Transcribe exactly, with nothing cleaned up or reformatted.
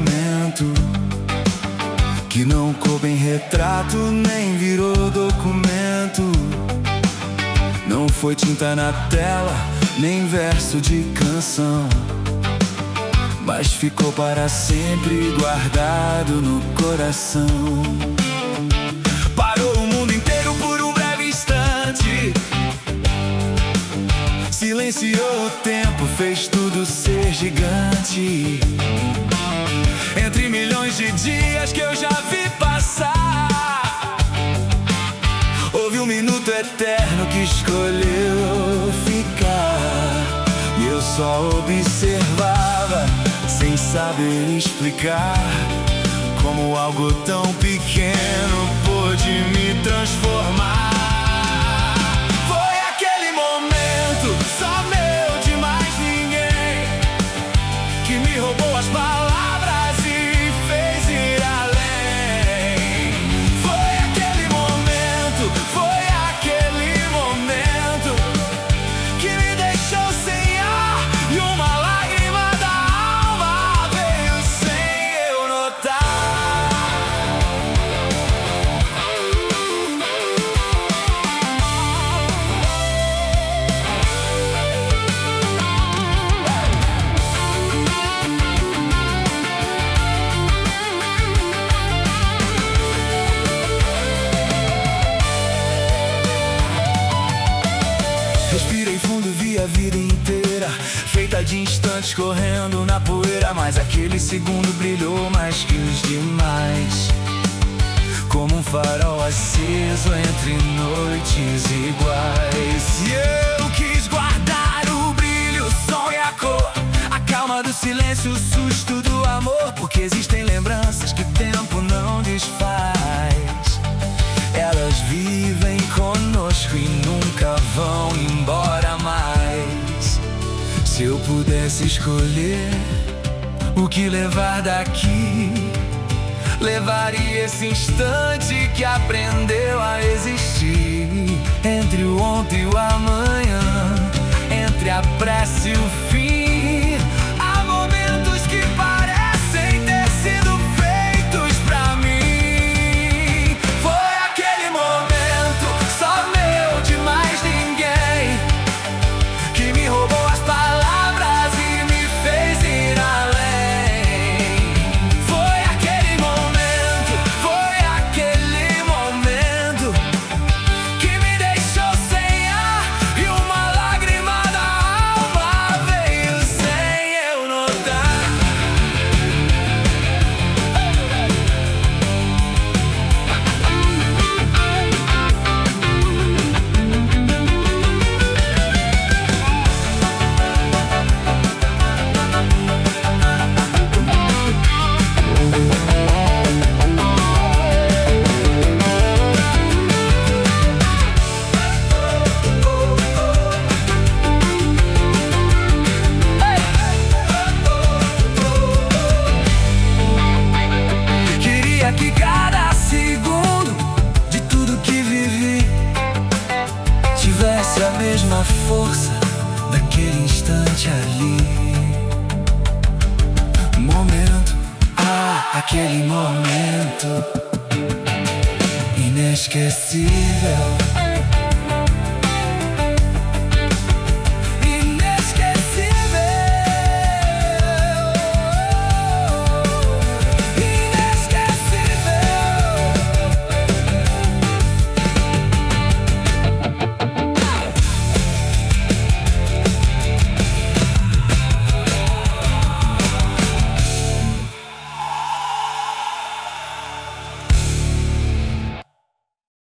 momento que não coube em retrato, nem virou documento. Não foi tinta na tela, nem verso de canção, mas ficou para sempre guardado no coração. Parou o mundo inteiro por um breve instante, silenciou o tempo, fez tudo ser gigante. Entre milhões de dias que eu já vi passar, houve um minuto eterno que escolheu ficar. E eu só observava, sem saber explicar, como algo tão pequeno pôde me transformar. Foi aquele momento, só meu, de mais ninguém, que me roubou as palavras e fez ir além. Foi aquele momento, foi aquele momento que me deixou sem ar e uma lágrima da alma veio sem eu notar. Respirei fundo, vi a vida inteira feita de instantes correndo na poeira, mas aquele segundo brilhou mais que os demais, como um farol aceso entre noites iguais. E eu quis guardar o brilho, o som e a cor, a calma do silêncio, o susto do amor, porque existem lembranças que o tempo não desfaz. Elas vivem conosco e nunca vão embora mais. Se eu pudesse escolher o que levar daqui, levaria esse instante que aprendeu a existir, entre o ontem e o amanhã, entre a prece e o fim. Há momentos que parecem ter sido feitos pra mim. Foi aquele momento, só meu, de mais ninguém, que me roubou as palavras e me fez ir além. Foi aquele momento, foi aquele momento que me deixou sem ar e uma lágrima da alma veio sem eu notar. Queria que cada segundo de tudo que vivi tivesse a mesma força daquele instante ali. Momento, ah, aquele momento inesquecível.